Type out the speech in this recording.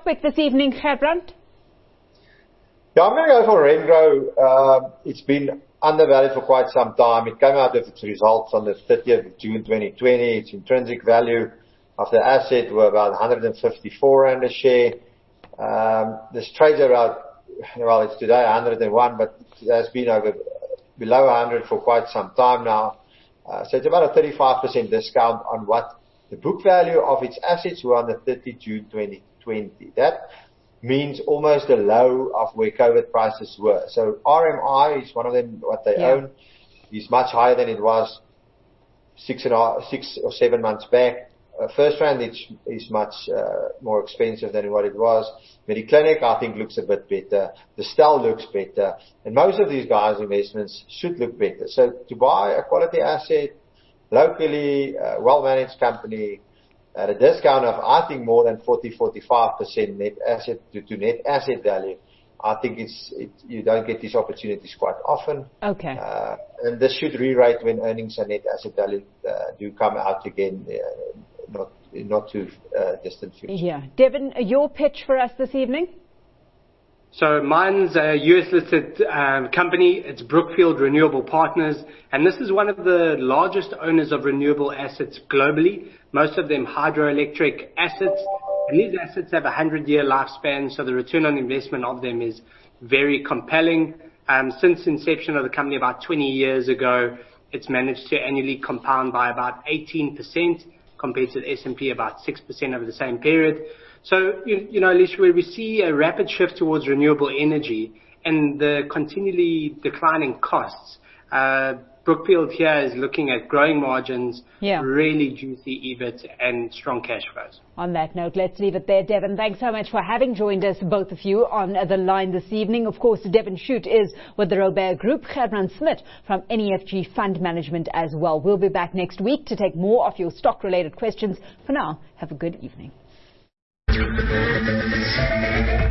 pick this evening, Gerbrand? Yeah, I'm going to go for Remgro. It's been undervalued for quite some time. It came out with its results on the 30th of June 2020. Its intrinsic value of the asset were about 154 Rand a share. This trades around, well, it's today 101, but it has been below 100 for quite some time now. So it's about a 35% discount on what the book value of its assets were on the 30th June 2020. That means almost the low of where COVID prices were. So RMI is one of them, what they own, is much higher than it was 6 or 7 months back. FirstRand is much more expensive than what it was. Mediclinic, I think, looks a bit better. The Stel looks better. And most of these guys' investments should look better. So to buy a quality asset, locally, well-managed company, at a discount of, I think, more than 40-45% net asset to net asset value, I think you don't get these opportunities quite often. Okay. And this should re-rate when earnings and net asset value do come out again, not too distant future. Yeah. Devin, your pitch for us this evening? So mine's a US-listed company. It's Brookfield Renewable Partners, and this is one of the largest owners of renewable assets globally, most of them hydroelectric assets. And these assets have a 100-year lifespan, so the return on investment of them is very compelling. Since inception of the company about 20 years ago, it's managed to annually compound by about 18%, compared to the S&P about 6% over the same period. So, Alicia, where we see a rapid shift towards renewable energy and the continually declining costs, Brookfield here is looking at growing margins, really juicy EBIT, and strong cash flows. On that note, let's leave it there. Devin, thanks so much for having joined us, both of you, on the line this evening. Of course, Devin Shute is with the Robert Group, Gerbrand Smit from NEFG Fund Management as well. We'll be back next week to take more of your stock-related questions. For now, have a good evening.